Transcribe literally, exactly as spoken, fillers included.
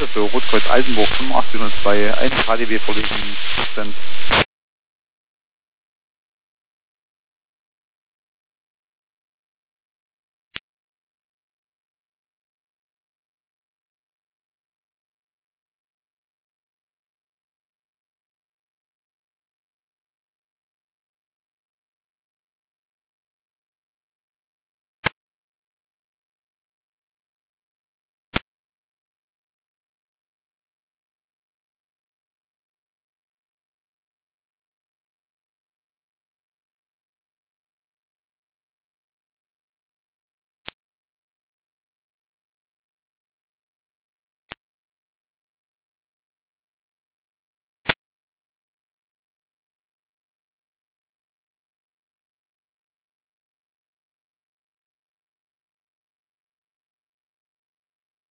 Weiter für Rotkreuz Eisenburg fünfundachtzig null zwei, ein K D W vorliegen, Cent.